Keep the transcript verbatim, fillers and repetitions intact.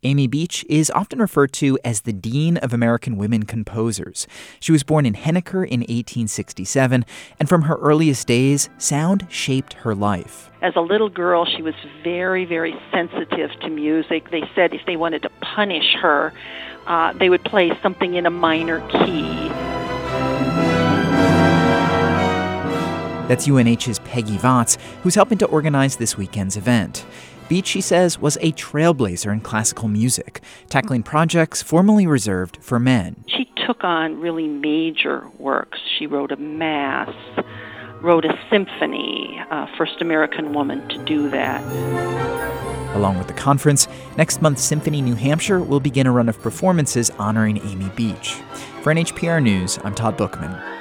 Amy Beach is often referred to as the Dean of American Women Composers. She was born in Henniker in eighteen sixty-seven, and from her earliest days, sound shaped her life. As a little girl, she was very, very sensitive to music. They said if they wanted to punish her, uh, they would play something in a minor key. That's U N H's Peggy Vatz, who's helping to organize this weekend's event. Beach, she says, was a trailblazer in classical music, tackling projects formerly reserved for men. She took on really major works. She wrote a mass, wrote a symphony, uh, first American woman to do that. Along with the conference, next month Symphony New Hampshire will begin a run of performances honoring Amy Beach. For N H P R News, I'm Todd Bookman.